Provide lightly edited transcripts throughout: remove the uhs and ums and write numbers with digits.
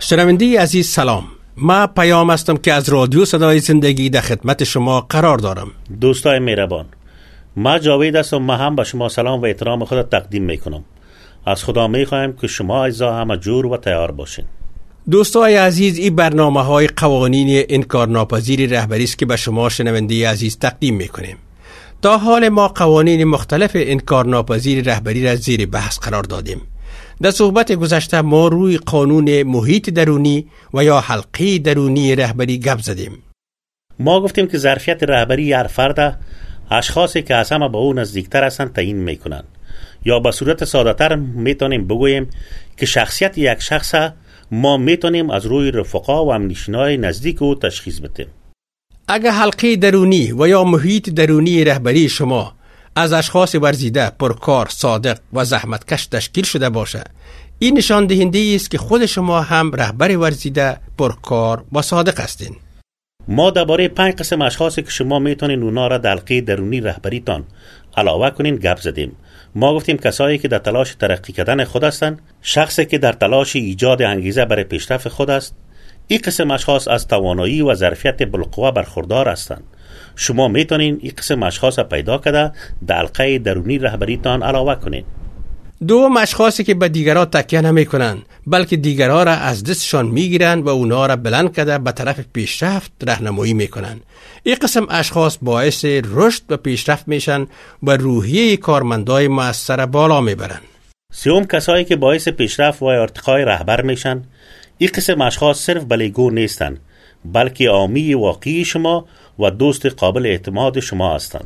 شنونده عزیز سلام. ما پیام هستم که از رادیو صدای زندگی در خدمت شما قرار دارم. دوستای مهربان، ما جاوید هستم. ما هم به شما سلام و احترام خود تقدیم میکنم. از خدا میخوایم که شما عزیزا همه جور و تیار باشین. دوستای عزیز، این برنامه های قوانین انکارناپذیر رهبری است که به شما شنونده عزیز تقدیم میکنیم. تا حال ما قوانین مختلف انکارناپذیر رهبری را زیر بحث قرار دادیم. در صحبت گذشته ما روی قانون محیط درونی و یا حلقه درونی رهبری گپ زدیم. ما گفتیم که ظرفیت رهبری هر فرد اشخاصی که از همه به او نزدیکتر هستند تعیین میکنند، یا به صورت ساده‌تر میتونیم بگوییم که شخصیت یک شخص ما میتونیم از روی رفقا و همنشینای نزدیک او تشخیص بدیم. اگر حلقه درونی و یا محیط درونی رهبری شما از اشخاص ورزیده، پرکار، صادق و زحمتکش تشکیل شده باشه، این نشان دهنده است که خود شما هم رهبر ورزیده، پرکار و صادق هستین. ما درباره 5 قسم اشخاصی که شما میتونین اونا را در حلقه درونی رهبریتان علاوه کنین گپ زدیم. ما گفتیم کسایی که در تلاش ترقی کردن خود هستند، شخصی که در تلاش ایجاد انگیزه برای پیشرفت خود است. این قسم اشخاص از توانایی و ظرفیت بالقوه برخوردار هستند. شما میتونین این قسم اشخاص را پیدا کرده در حلقه درونی رهبریتان علاوه کنین. دوم، اشخاصی که به دیگرها تکیه نمی کنند، بلکه دیگرها را از دستشان میگیرند و اونا را بلند کرده به طرف پیشرفت راهنمایی میکنند. این قسم اشخاص باعث رشد و پیشرفت میشن و روحیه کارمندای مؤثر بالا میبرند. سوم، کسایی که باعث پیشرفت و ارتقای رهبر میشن. این قسم اشخاص صرف بلیگو نیستن، بلکه عامی واقعی شما و دوست قابل اعتماد شما هستند.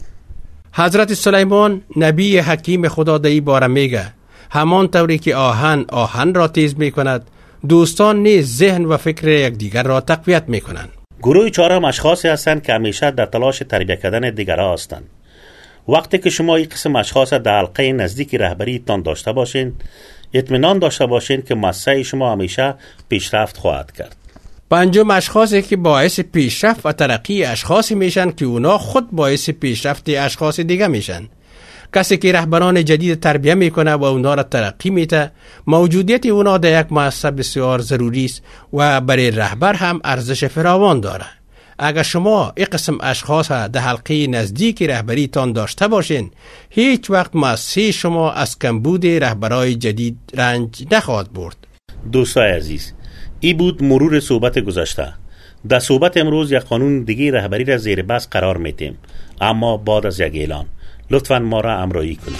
حضرت سلیمان نبی حکیم خدا در این باره میگه همان طوری که آهن را تیز میکند، دوستان نیز ذهن و فکر یکدیگر را تقویت میکنند. گروه چهارم اشخاصی هستند که همیشه در تلاش تربیت کردن دیگرها هستند. وقتی که شما این قسم اشخاص در حلقه نزدیک رهبریتان داشته باشین، اطمینان داشته باشین که مؤسسه شما همیشه پیشرفت خواهد کرد. پنجم، اشخاصی که باعث پیشرفت و ترقی اشخاصی میشن که اونا خود باعث پیشرفت اشخاص دیگه میشن. کسی که رهبران جدید تربیت میکنه و اونا را ترقی میده، موجودیت اونا در یک مؤسسه بسیار ضروری است و برای رهبر هم ارزش فراوان داره. اگر شما این قسم اشخاص در حلقه نزدیک رهبریتان داشته باشین، هیچ وقت مؤسسه شما از کمبود رهبرای جدید رنج نخواهد برد. دوستای عزیز، این بود مرور صحبت گذشته. در صحبت امروز یک قانون دیگه رهبری را زیر بحث قرار میدیم، اما بعد از یک اعلان. لطفاً ما را همراهی کنید.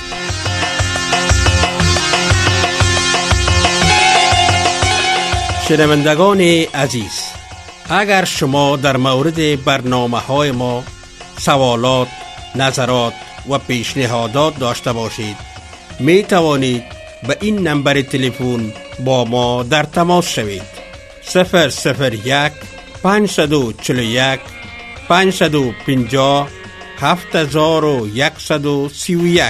شنوندگان عزیز، اگر شما در مورد برنامه‌های ما سوالات، نظرات و پیشنهادات داشته باشید، می توانید به این نمبر تلفن با ما در تماس شوید. 001 541 550 7131.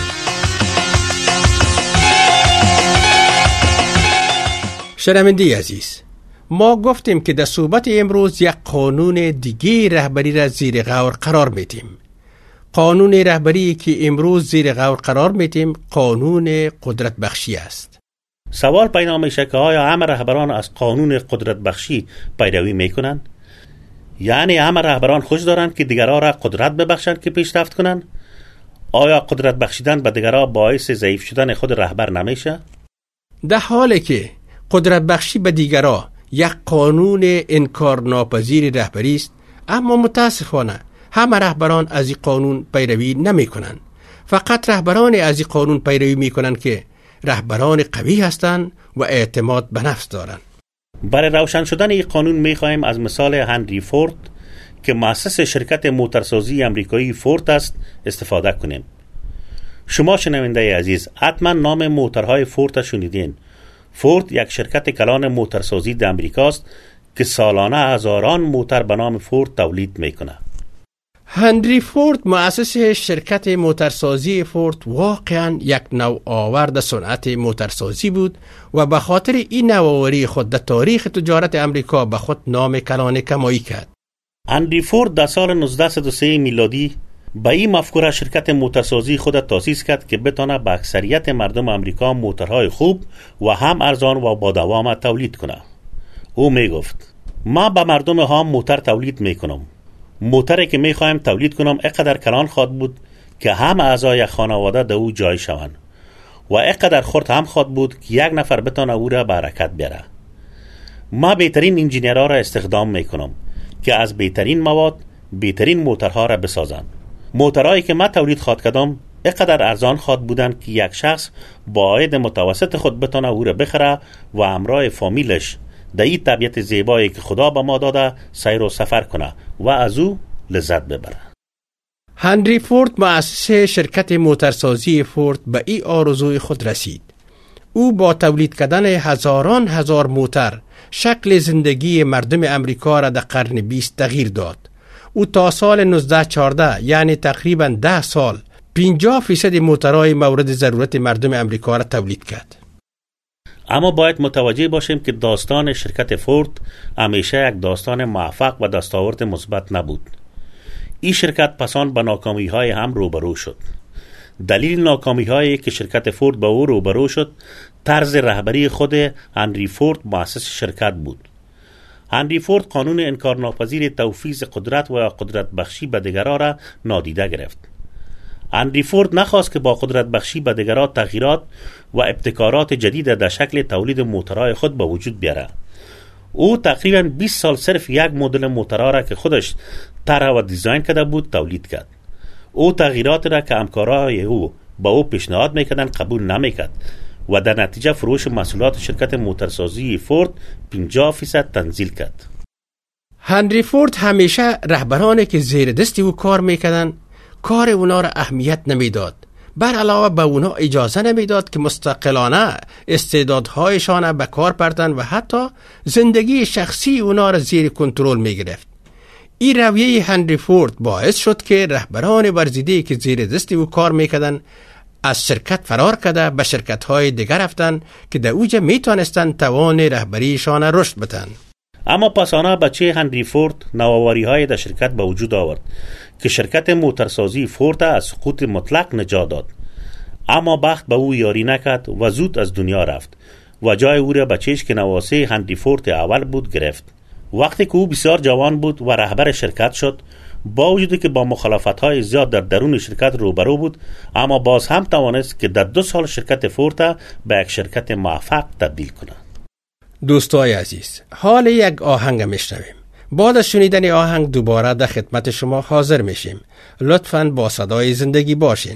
شنونده عزیز، ما گفتیم که در صحبت امروز یک قانون دیگه رهبری را زیر غور قرار میدیم. قانون رهبری که امروز زیر غور قرار میدیم قانون قدرت بخشی است. سوال پیدا میشه که آیا همه رهبران از قانون قدرت بخشی پیروی میکنن؟ یعنی همه رهبران خوش دارن که دیگرها را قدرت ببخشند که پیشرفت کنن؟ آیا قدرت بخشیدن به دیگرها باعث ضعیف شدن خود رهبر نمیشه؟ در حالی که قدرت بخشی به دیگرها یک قانون انکارناپذیر رهبری است، اما متاسفانه همه رهبران از این قانون پیروی نمی کنند. فقط رهبران از این قانون پیروی می کنند که رهبران قوی هستند و اعتماد به نفس دارند. برای روشن شدن این قانون می خواهیم از مثال هنری فورد که مؤسس شرکت موتورسازی امریکایی فورد است استفاده کنیم. شما شنونده عزیز حتما نام موتورهای فورد را شنیدین. فورد یک شرکت کلان موتورسازی در امریکاست که سالانه هزاران موتور به نام فورد تولید میکنه. هنری فورد مؤسس شرکت موتورسازی فورد واقعا یک نوآورد صنعت موتورسازی بود و به خاطر این نوآوری خود در تاریخ تجارت امریکا به خود نام کلان کمایی کرد. هنری فورد در سال 1903 میلادی با این مفکوره شرکت موتورسازی خود تأسیس کرد که بتونه به اکثریت مردم امریکا موتورهای خوب و هم ارزان و با دوام تولید کنه. او می گفت ما به مردم هام موتر تولید می کنم. موتری که می خواهم تولید کنم اقدر کلان خواد بود که همه اعضای خانواده در او جای شوند و اقدر خرد هم خواد بود که یک نفر بتانه او را به حرکت بیاره. ما بهترین انجینیرها را استخدام می کنم که از بهترین مواد بهترین موترها را بسازند. موترهایی که ما تولید خواد کردم اقدر ارزان خواد بودند که یک شخص با عاید متوسط خود بتانه او را بخره و همراه فامیلش در این طبیعت زیبایی که خدا به ما داده سیر و سفر کنه و از او لذت ببره. هنری فورد مؤسس شرکت موترسازی فورد به این آرزوی خود رسید. او با تولید کردن هزاران هزار موتر شکل زندگی مردم امریکا را در قرن 20 تغییر داد. او تا سال 1914 یعنی تقریبا 10 سال 50% موترهای مورد ضرورت مردم امریکا را تولید کرد. اما باید متوجه باشیم که داستان شرکت فورد همیشه یک داستان موفق و دستاورد مثبت نبود. این شرکت پسان به ناکامی‌های هم روبرو شد. دلیل ناکامی‌هایی که شرکت فورد با او روبرو شد طرز رهبری خود هنری فورد مؤسس شرکت بود. هنری فورد قانون انکارناپذیر توفیض قدرت و قدرت بخشی به دیگران را نادیده گرفت. هنری فورد نخواست که با قدرت بخشی به دیگران تغییرات و ابتکارات جدید در شکل تولید موترهای خود به وجود بیاره. او تقریباً 20 سال صرف یک مدل موترها را که خودش طرح و دیزاین کرده بود تولید کرد. او تغییرات را که همکارای او با او پیشنهاد میکردند قبول نمیکرد و در نتیجه فروش محصولات شرکت موترسازی فورد 50% تنزیل کرد. هنری فورد همیشه رهبرانی که زیر دست او کار میکردند کار اونا را اهمیت نمیداد. بر علاوه به اونا اجازه نمیداد که مستقلانه استعدادهایشان به کار بردن و حتی زندگی شخصی اونا را زیر کنترل میگرفت. این رویه هنری فورد باعث شد که رهبران ورزیده که زیر دست او کار میکردن از شرکت فرار کرده به شرکت‌های دیگر رفتن که در اوجه میتونستن توان رهبریشان رشد بدن. اما پسانه بچه هنری فورد نوآوری‌های در شرکت به وجود آورد که شرکت موترسازی فورد از سقوط مطلق نجات داد. اما بخت به او یاری نکرد و زود از دنیا رفت و جای او را بچهش که نواسه هنری فورد اول بود گرفت. وقتی که او بسیار جوان بود و رهبر شرکت شد، با وجودی که با مخالفت‌های زیاد در درون شرکت روبرو بود، اما باز هم توانست که در 2 سال شرکت فورد به یک شرکت موفق تبدیل کنه. دوستای عزیز، حال یک آهنگ میشنویم. بعد از شنیدن آهنگ دوباره در خدمت شما حاضر میشیم. لطفاً با صدای زندگی باشین.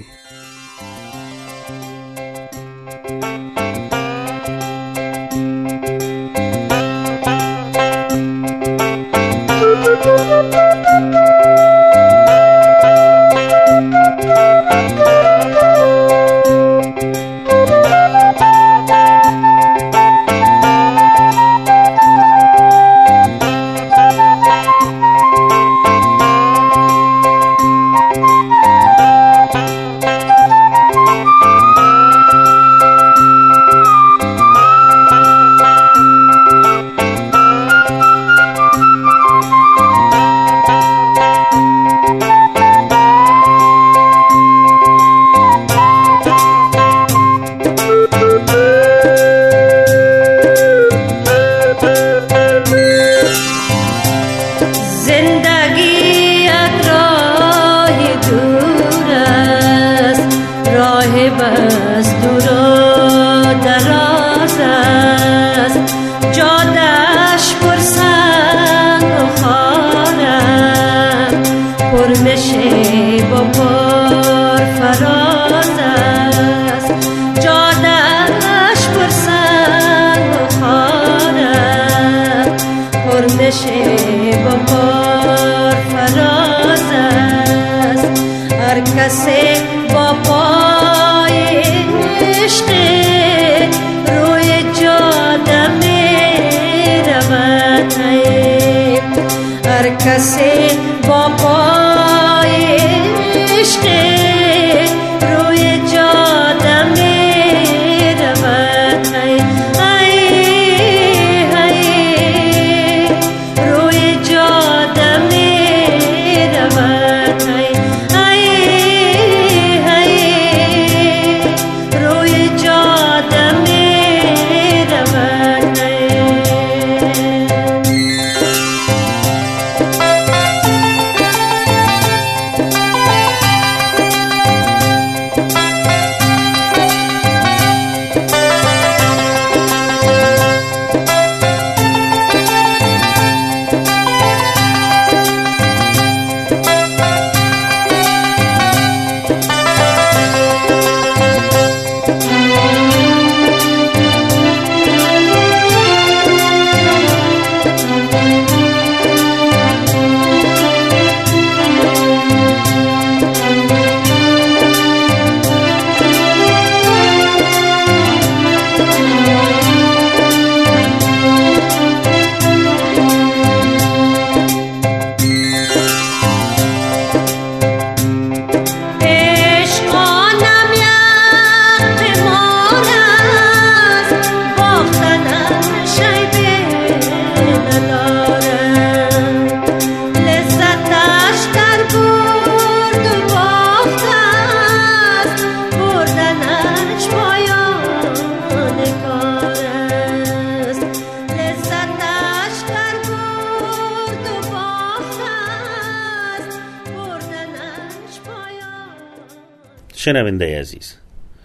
شنونده عزیز،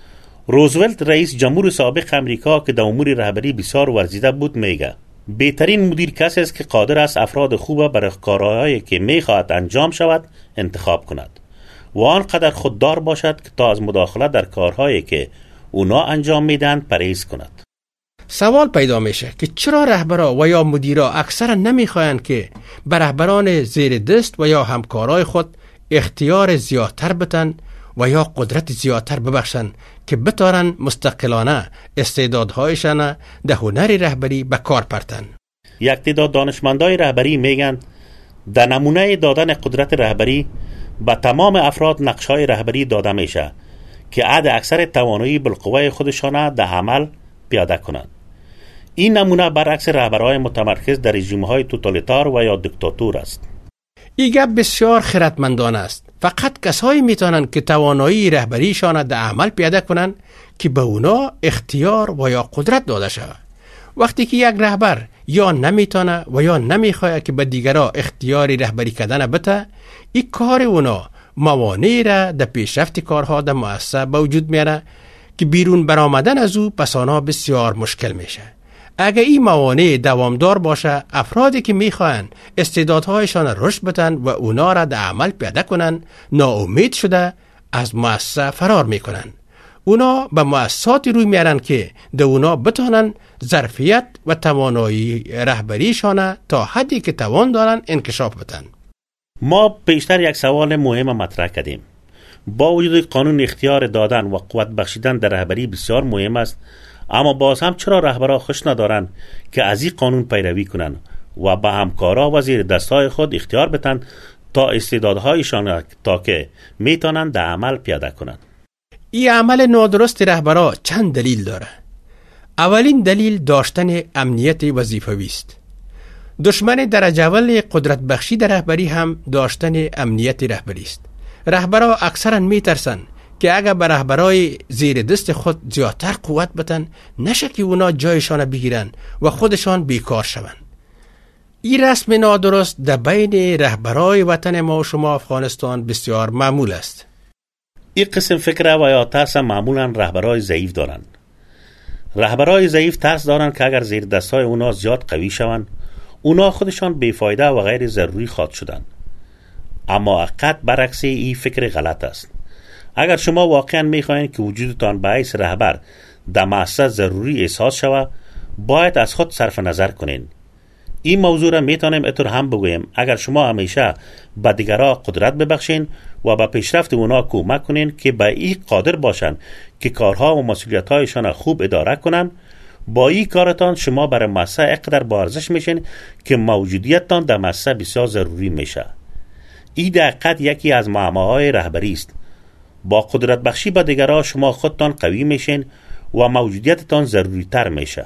روزولت رئیس جمهور سابق امریکا که در امور رهبری بسیار ورزیده بود میگه بهترین مدیر کسی است که قادر است افراد خوب برای کارهایی که میخواهد انجام شود انتخاب کند و آنقدر خوددار باشد که تا از مداخله در کارهایی که اونا انجام میدن پرهیز کند. سوال پیدا میشه که چرا رهبرا و یا مدیرا اکثرا نمیخواین که به رهبران زیر دست و یا همکارای خود اختیار زیادتر بتن و یا قدرت زیادتر ببخشن که بتارن مستقلانه استعدادهایشان ده هنر رهبری به کار پرتن. یک تعداد دانشمندای رهبری میگن در نمونه دادن قدرت رهبری به تمام افراد نقشهای رهبری داده میشه که عد اکثر توانایی بالقوه خودشان در عمل پیاده کنند. این نمونه برعکس رهبرهای متمرکز در رژیم‌های توتالیتار و یا دیکتاتور است. این گپ بسیار خردمندانه است. فقط کسایی میتونن که توانایی رهبریشان در عمل پیاده کنن که به اونا اختیار و یا قدرت داده شود. وقتی که یک رهبر یا نمیتونه و یا نمیخواد که به دیگران اختیاری رهبری کردن بده، این کار اونا موانعی را در پیشرفت کارها در مؤسسه به وجود میاره که بیرون برآمدن از او پس آنها بسیار مشکل میشه. اگر این موانع دوامدار باشه، افرادی که میخواین استعدادهایشان رشد بدن و اونا را در عمل پیاده کنن ناامید شده از مؤسسه فرار میکنن. اونا به مؤسساتی روی میارن که در اونا بتونن ظرفیت و توانایی رهبریشان تا حدی که توان دارن انکشاف بدن. ما پیشتر یک سوال مهم مطرح کردیم. با وجود قانون اختیار دادن و قوت بخشیدن در رهبری بسیار مهم است، اما باز هم چرا رهبرها خوش ندارن که از این قانون پیروی کنن و به همکارا و زیر دستای خود اختیار بدن تا استعدادهایشان تا که میتونن در عمل پیاده کنن؟ این عمل نادرست رهبرها چند دلیل داره. اولین دلیل داشتن امنیت وظیفوی است. دشمن درجه اول قدرت بخشی در رهبری هم داشتن امنیت رهبری است. رهبرها اکثرا میترسن که اگر به رهبرای زیر دست خود زیادتر قوت بدن نشه که اونا جایشان بگیرن و خودشان بیکار شوند. این رسم نادرست در بین رهبرای وطن ما و شما افغانستان بسیار معمول است. این قسم فکر و یا ترس معمولا رهبرای ضعیف دارند. رهبرای ضعیف ترس دارند که اگر زیر دستای اونا زیاد قوی شوند، اونا خودشان بیفایده و غیر ضروری خواهد شدند. اما حقیقت برعکس این فکر غلط است. اگر شما واقعا میخواهید که وجودتان به حیث رهبر در مؤسسه ضروری احساس شود، باید از خود صرف نظر کنین. این موضوع را میتونیم اتر هم بگویم اگر شما همیشه به دیگران قدرت ببخشین و به پیشرفت اونا کمک کنین که به این قادر باشن که کارها و مسئولیت‌هایشان خوب اداره کنن، با این کارتان شما برای مؤسسه اقدر با ارزش میشین که موجودیتتان در مؤسسه بسیار ضروری میشه. این دقیقاً یکی از معماهای رهبری است. با قدرت بخشی به دیگران شما خودتان قوی میشین و موجودیتتان ضروری تر میشه.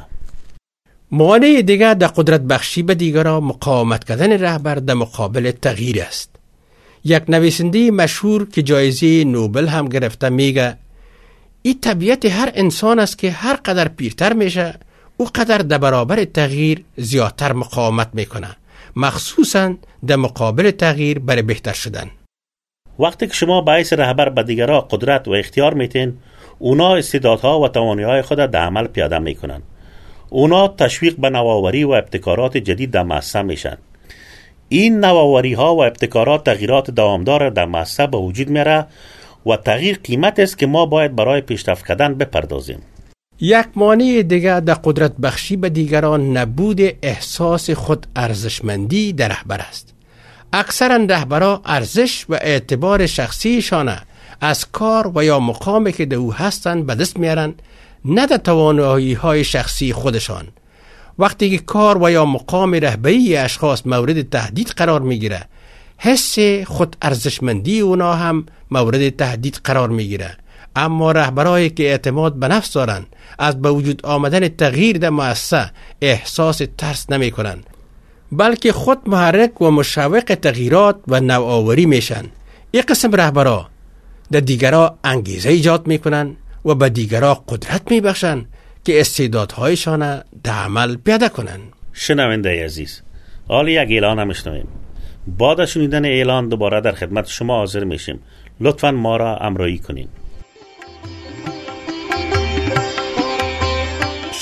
مانع دیگر در قدرت بخشی به دیگران مقاومت کردن رهبر در مقابل تغییر است. یک نویسنده مشهور که جایزه نوبل هم گرفته میگه این طبیعت هر انسان است که هر قدر پیرتر میشه او قدر در برابر تغییر زیادتر مقاومت میکنه، مخصوصا در مقابل تغییر برای بهتر شدن. وقتی که شما باعث رهبر به دیگران قدرت و اختیار میتین، اونا استعدادها و توانایی‌های خود در عمل پیاده میکنن. اونا تشویق به نوآوری و ابتکارات جدید در مؤسسه میشن. این نوآوری‌ها و ابتکارات تغییرات دوامدار در مؤسسه به وجود میاره و تغییر قیمت است که ما باید برای پیشرفت کردن بپردازیم. یک مانع دیگر در قدرت بخشی به دیگران نبود احساس خود ارزشمندی در رهبر است. اکثرا رهبران ارزش و اعتبار شخصیشان از کار و یا مقامی که در او هستند به دست میارن، نه در توانایی‌های شخصی خودشان. وقتی که کار و یا مقام رهبری اشخاص مورد تهدید قرار میگیره، حس خود ارزشمندی اونا هم مورد تهدید قرار میگیره. اما رهبرایی که اعتماد به نفس دارن از به وجود آمدن تغییر در مؤسسه احساس ترس نمی کنن، بلکه خود محرک و مشوق تغییرات و نوآوری میشن. این قسم رهبرا در دیگران انگیزه ایجاد میکنن و به دیگران قدرت میبخشن که استعدادهایشان در عمل پیاده کنن. شنونده عزیز، حالا یک اعلان هم شنویم. بعد از شنیدن اعلان دوباره در خدمت شما حاضر میشیم. لطفاً ما را همراهی کنین.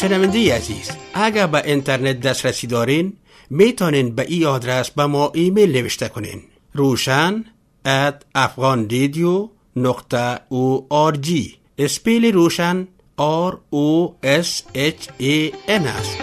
شنونده عزیز، اگر به اینترنت دسترسی دارین میتونین به این آدرس به ما ایمیل نوشته کنین: roshan@afghanradio.org. اسپیل روشن ROSHAN است.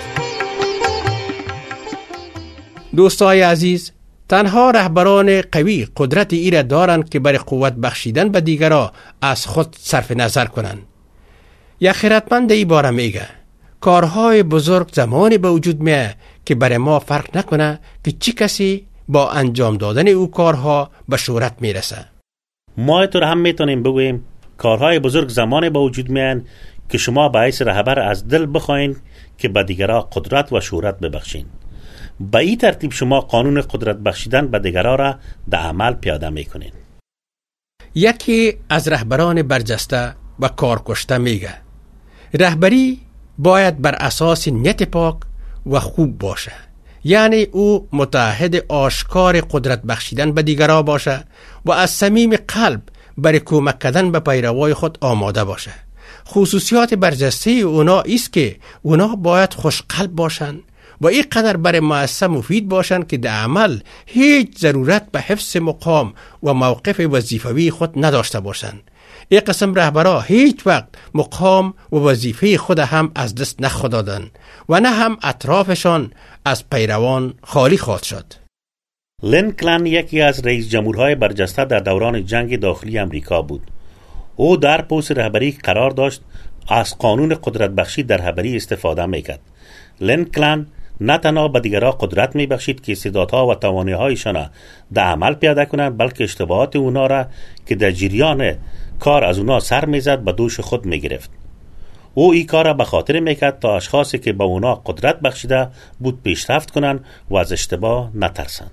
دوستای عزیز، تنها رهبران قوی قدرت ایره دارند که برای قوت بخشیدن به دیگران از خود صرف نظر کنند. یک خیرتمند ای باره میگه کارهای بزرگ زمانی به وجود میه که برای ما فرق نکنه که چی کسی با انجام دادن او کارها به شهرت میرسه. ما تو هم میتونیم بگوییم کارهای بزرگ زمانی به وجود میان که شما باعث رهبر از دل بخواین که به دیگران قدرت و شهرت ببخشین. به این ترتیب شما قانون قدرت بخشیدن به دیگران را در عمل پیاده میکنین. یکی از رهبران برجسته و کارکشته میگه رهبری باید بر اساس نیت پاک و خوب باشه، یعنی او متعهد آشکار قدرت بخشیدن به دیگران باشه و از صمیم قلب برای کمک کردن به پیروای خود آماده باشه. خصوصیات برجسته اونا است که اونا باید خوشقلب باشن و این قدر برای مؤسسه مفید باشن که در عمل هیچ ضرورت به حفظ مقام و موقف وظیفوی خود نداشته باشن. این قسم رهبران هیچ وقت مقام و وظیفه خود هم از دست نخدادن و نه هم اطرافشان از پیروان خالی خواهد شد. لینکلن یکی از رئیس جمهورهای برجسته در دوران جنگ داخلی امریکا بود. او در پست رهبری قرار داشت، از قانون قدرت بخشی در رهبری استفاده میکرد. لینکلن نه تنها به دیگران قدرت میبخشید که استعدادها و توانایی‌هایشان در عمل پیاده کنند، بلکه اشتباهات اونا را که در جریان کار از اونا سر میزد به دوش خود میگرفت. او این کار را به خاطر میکرد تا اشخاصی که به اونا قدرت بخشیده بود پیشرفت کنند و از اشتباه نترسند.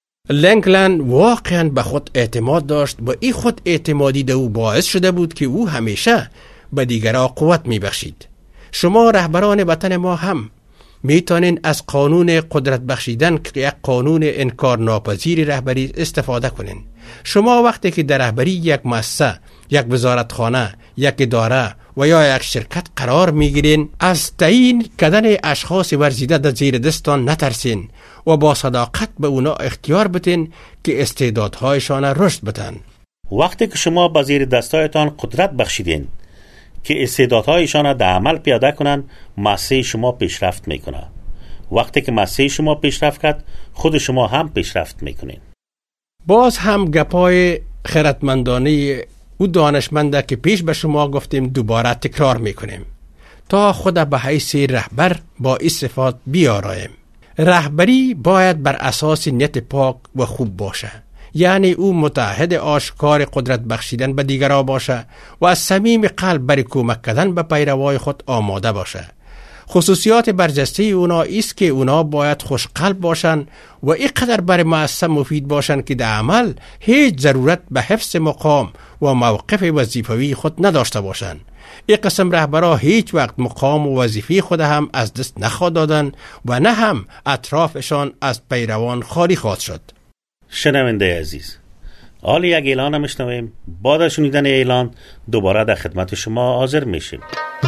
لینکلن واقعا به خود اعتماد داشت و این خود اعتمادی ده او باعث شده بود که او همیشه به دیگران قوت میبخشید. شما رهبران وطن ما هم میتونین از قانون قدرت بخشیدن که یک قانون انکار ناپذیر رهبری استفاده کنین. شما وقتی که در رهبری یک مؤسسه، یک وزارتخانه، یک اداره و یا یک شرکت قرار میگیرین، از تعیین کردن اشخاص ورزیده در زیر دستان نترسین و با صداقت به اونا اختیار بتین که استعدادهایشان رشد بدن. وقتی که شما به زیر دستایتان قدرت بخشیدین که استعدادهایشان در عمل پیاده کنن، مؤسسه شما پیشرفت میکنه. وقتی که مؤسسه شما پیشرفت کرد، خود شما هم پیشرفت میکنین. باز هم گپای خیرتمندانه او دانشمنده که پیش به شما گفتیم دوباره تکرار میکنیم تا خود به حیث رهبر با این صفات بیارایم. رهبری باید بر اساس نیت پاک و خوب باشه، یعنی او متعهد آشکار قدرت بخشیدن به دیگران باشه و از صمیم قلب برای کمک کردن به پیروای خود آماده باشه. خصوصیات برجسته اونا است که اونا باید خوشقلب باشن و اینقدر برای مؤسسه مفید باشن که در عمل هیچ ضرورت به حفظ مقام و موقف وظیفوی خود نداشته باشن. این قسم رهبرها هیچ وقت مقام و وظیفه خود هم از دست نخواهد دادن و نه هم اطرافشان از پیروان خالی خواهد شد. شنونده عزیز، حال یک اعلان میشنویم. بعد از شنیدن اعلان دوباره در خدمت شما حاضر میشیم.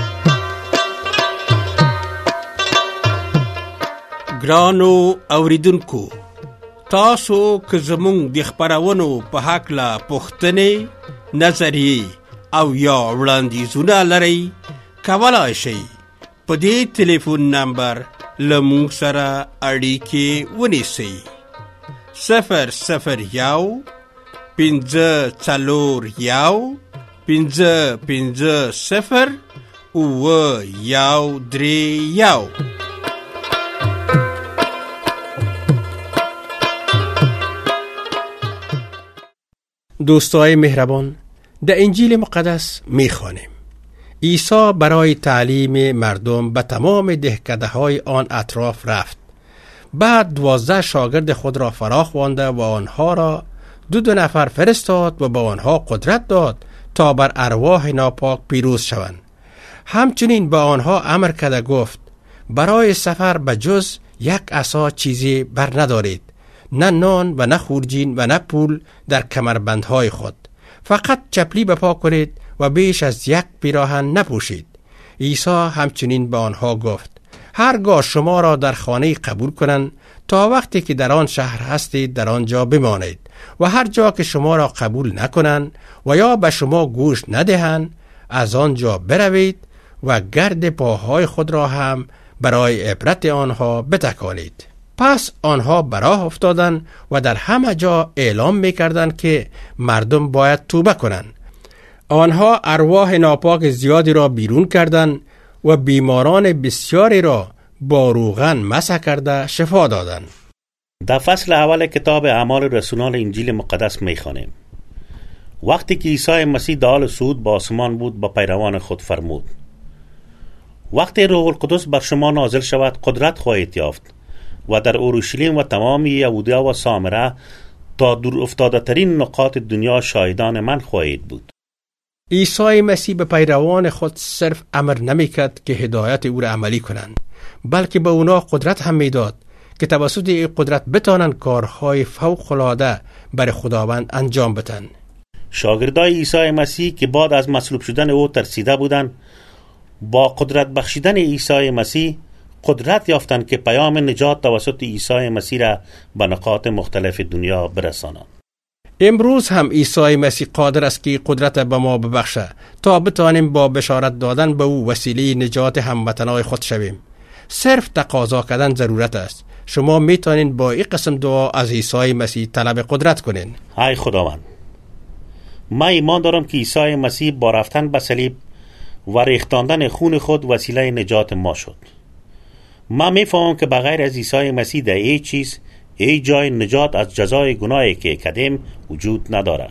ګرانو اوریدونکو، تاسو که زمونږ د خپرونو په هکله پوښتنې، نظریې او یا وړاندیزونه لرئ، کولی شئ په دې ټلیفون نمبر له موږ سره اړیکې ونیسئ: 001 541 550 9131. دوستای مهربان، در انجیل مقدس میخوانیم عیسی برای تعلیم مردم به تمام دهکده‌های آن اطراف رفت. بعد 12 شاگرد خود را فراخوانده و آنها را 2 نفر فرستاد و به آنها قدرت داد تا بر ارواح ناپاک پیروز شوند. همچنین به آنها امر کرده گفت: برای سفر به جز یک عصا چیزی بر ندارید، نه نان و نه خورجین و نه پول در کمربندهای خود. فقط چپلی بپا کنید و بیش از یک پیراهن نپوشید. عیسی همچنین به آنها گفت: هرگاه شما را در خانه قبول کنند تا وقتی که در آن شهر هستید در آنجا بمانید، و هر جا که شما را قبول نکنند و یا به شما گوش ندهند از آنجا بروید و گرد پاهای خود را هم برای عبرت آنها بتکانید. پس آنها به راه افتادند و در همه جا اعلام می‌کردند که مردم باید توبه کنند. آنها ارواح ناپاک زیادی را بیرون کردند و بیماران بسیاری را با روغن مسح کرده شفا دادند. در فصل اول کتاب اعمال رسولان انجیل مقدس می‌خوانیم: وقتی که عیسی مسیح در حال صعود به آسمان بود، با پیروان خود فرمود: وقتی روح القدس بر شما نازل شود، قدرت خواهید یافت و در اورشلیم و تمام یهودیا و سامره تا دور افتاده ترین نقاط دنیا شاهدان من خواهید بود. عیسی مسیح به پیروان خود صرف امر نمی‌کرد که هدایت او را عملی کنند، بلکه به اونا قدرت هم میداد که توسط این قدرت بتانند کارهای فوق‌العاده برای خداوند انجام بدن. شاگردای عیسی مسیح که بعد از مصلوب شدن او ترسیده بودند، با قدرت بخشیدن عیسی مسیح قدرت یافتند که پیام نجات توسط عیسی مسیح را به نقاط مختلف دنیا برسانند. امروز هم عیسی مسیح قادر است که قدرت به ما ببخشه تا بتانیم با بشارت دادن به او وسیله نجات هموطنان خود شویم. صرف تقاضا کردن ضرورت است. شما میتونین با این قسم دعا از عیسی مسیح طلب قدرت کنین: ای خداوند، من ایمان دارم که عیسی مسیح با رفتن به صلیب و ریختاندن خون خود وسیله نجات ما شد. من میفهمم که بغیر از عیسی مسیح در ای چیز، ای جای نجات از جزای گناهی که کردیم وجود نداره.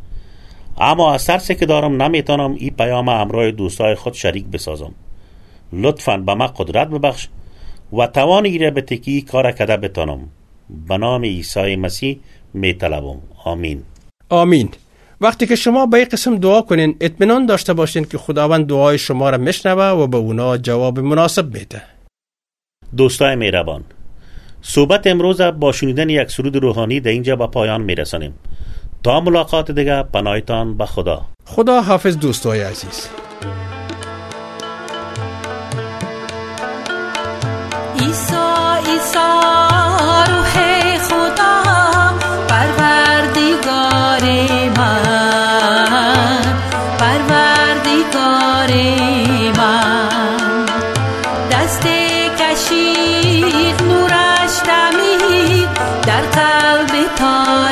اما از ترسی که دارم نمیتونم این پیام همراه دوستای خود شریک بسازم. لطفاً به من قدرت ببخش و توان ایره به تکی کار کرده بتانم. به نام عیسی مسیح میطلبم. آمین. آمین. وقتی که شما به این قسم دعا کنین، اطمینان داشته باشین که خداوند دعای شما را میشنوه و به اونا جواب مناسب میده. دوستای مهربان، صحبت امروز با شنیدن یک سرود روحانی در اینجا به پایان میرسانیم. تا ملاقات دیگه، پناهتان به خدا. خدا حافظ دوستای عزیز. عیسی روح خدا پروردگار من، پروردگار من، دست کشید نورش دمید در قلب تار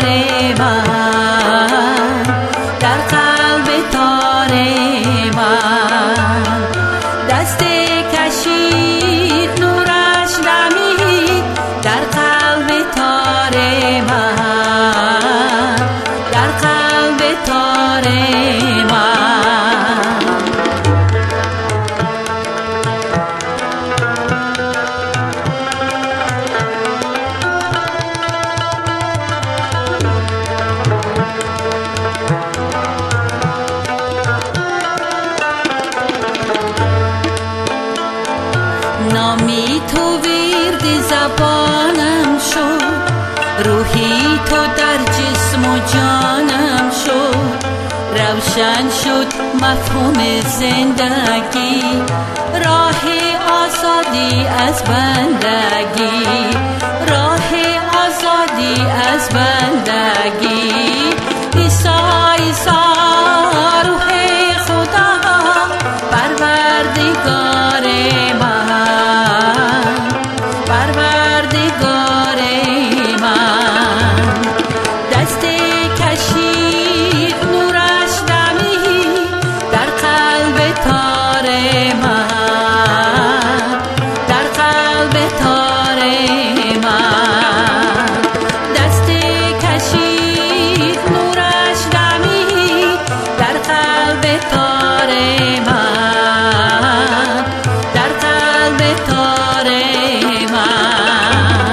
من، در قلب تار من، دست کشید نورش دمید در قلب تار من، در قلب تار من. نامی تو ورد زبانم شد، روحی تو در جسم و جانم شد، روشن شد مفهوم زندگی، راه آزادی از بندگی، راه آزادی از بندگی. عیسی عیسی روح خدا پروردگار من، پروردگار من، دست کشید نورش دمید در قلب تار من، در قلب تار من، دست کشید نورش دمید در قلب تار من، در قلب تار من.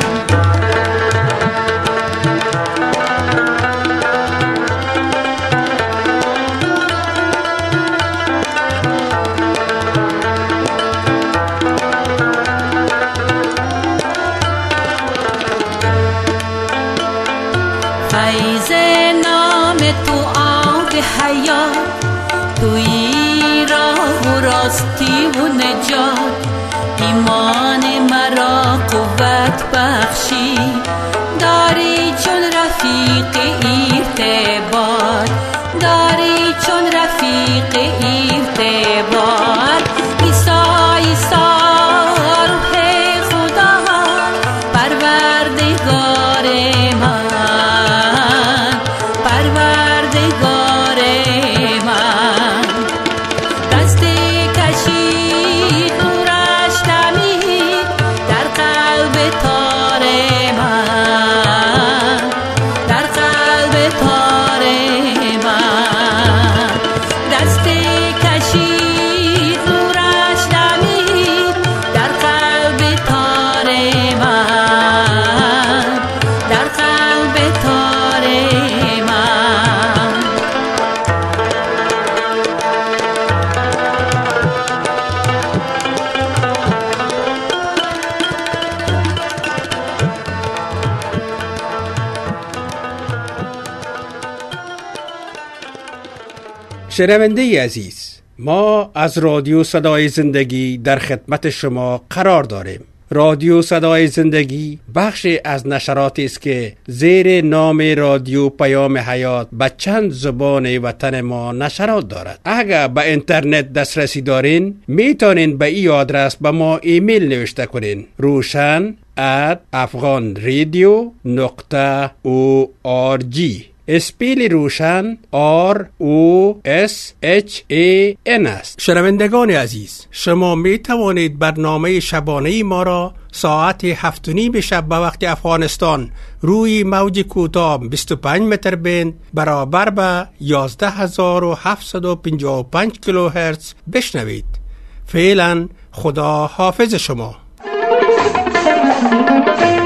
فیض نام تو آب حیات، تویی راه و راستی و نجات، ایمان مرا قوت بخشی، داری چون رفیق ارتباط، داری چون رفیق ارتباط. عیسی عیسی روح خدا پروردگار من، پروردگار من. دست کشید نورش دمید در قلب تار من، در قلب تار من. دست کشید نورش دمید در قلب تار من، در قلب تار من. شنونده عزیز، ما از رادیو صدای زندگی در خدمت شما قرار داریم. رادیو صدای زندگی بخشی از نشراتی است که زیر نام رادیو پیام حیات به چند زبان وطن ما نشرات دارد. اگر به اینترنت دسترسی دارین میتونین به این آدرس به ما ایمیل نوشته کنین: roshan@afghanradio.org. اسپیل روشن ROSHAN است. شنوندگان عزیز، شما می توانید برنامه شبانه ما را ساعت 7:30 شب به وقت افغانستان روی موج کوتاه 25 متر بند برابر به 11755 کیلوهرتز بشنوید. فعلا خدا حافظ شما.